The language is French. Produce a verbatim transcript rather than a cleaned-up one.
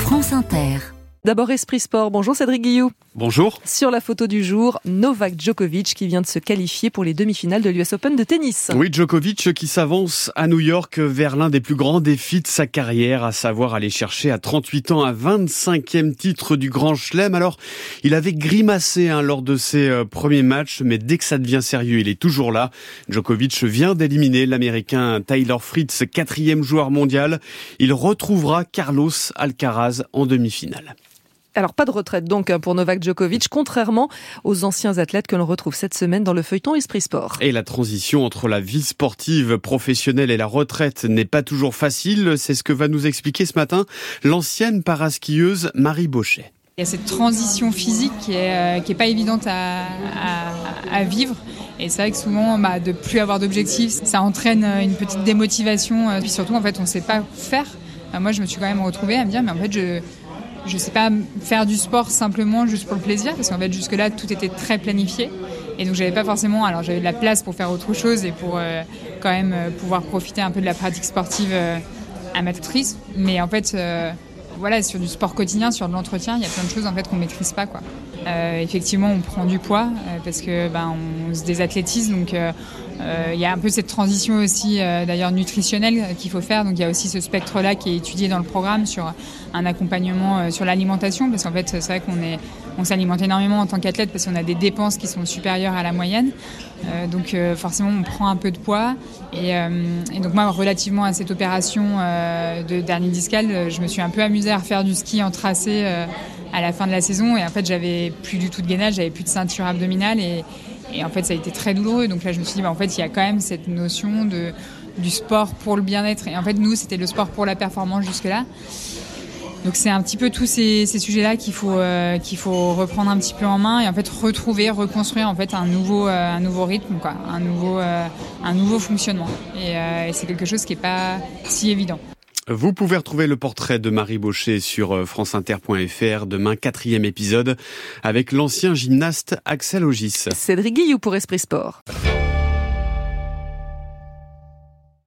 France Inter. D'abord Esprit Sport, bonjour Cédric Guillou. Bonjour. Sur la photo du jour, Novak Djokovic qui vient de se qualifier pour les demi-finales de l'U S Open de tennis. Oui, Djokovic qui s'avance à New York vers l'un des plus grands défis de sa carrière, à savoir aller chercher à trente-huit ans un vingt-cinquième titre du Grand Chelem. Alors, il avait grimacé hein, lors de ses euh, premiers matchs, mais dès que ça devient sérieux, il est toujours là. Djokovic vient d'éliminer l'Américain Tyler Fritz, quatrième joueur mondial. Il retrouvera Carlos Alcaraz en demi-finale. Alors pas de retraite donc pour Novak Djokovic, contrairement aux anciens athlètes que l'on retrouve cette semaine dans le feuilleton Esprit Sport. Et la transition entre la vie sportive professionnelle et la retraite n'est pas toujours facile. C'est ce que va nous expliquer ce matin l'ancienne paraskieuse Marie Bochet. Il y a cette transition physique qui est, euh, qui est pas évidente à, à, à vivre. Et c'est vrai que souvent, bah, de plus avoir d'objectifs, ça entraîne une petite démotivation. Et puis surtout, en fait, on ne sait pas faire. Enfin, moi, je me suis quand même retrouvée à me dire, mais en fait, je je sais pas faire du sport simplement juste pour le plaisir, parce qu'en fait, jusque-là, tout était très planifié. Et donc, j'avais pas forcément, alors j'avais de la place pour faire autre chose et pour euh, quand même euh, pouvoir profiter un peu de la pratique sportive euh, amatrice. Mais en fait, euh, voilà, sur du sport quotidien, sur de l'entretien, il y a plein de choses en fait qu'on maîtrise pas, quoi. Euh, effectivement, on prend du poids euh, parce que ben on se désathlétise, donc euh, euh, il y a un peu cette transition aussi, euh, d'ailleurs nutritionnelle euh, qu'il faut faire. Donc il y a aussi ce spectre-là qui est étudié dans le programme sur un accompagnement euh, sur l'alimentation, parce qu'en fait c'est vrai qu'on est on s'alimente énormément en tant qu'athlète parce qu'on a des dépenses qui sont supérieures à la moyenne. Euh, donc euh, forcément on prend un peu de poids et, euh, et donc moi relativement à cette opération euh, de dernier discal, je me suis un peu amusée à refaire du ski en tracé euh, à la fin de la saison, et en fait j'avais plus du tout de gainage, j'avais plus de ceinture abdominale et, et en fait ça a été très douloureux. Donc là je me suis dit bah, en fait il y a quand même cette notion de, du sport pour le bien-être, et en fait nous c'était le sport pour la performance jusque là. Donc c'est un petit peu tous ces, ces sujets-là qu'il faut euh, qu'il faut reprendre un petit peu en main et en fait retrouver, reconstruire en fait un nouveau euh, un nouveau rythme, quoi, un nouveau euh, un nouveau fonctionnement. Et, euh, et c'est quelque chose qui est pas si évident. Vous pouvez retrouver le portrait de Marie Bochet sur franceinter point f r. Demain, quatrième épisode avec l'ancien gymnaste Axel Ogis. Cédric Guillou pour Esprit Sport.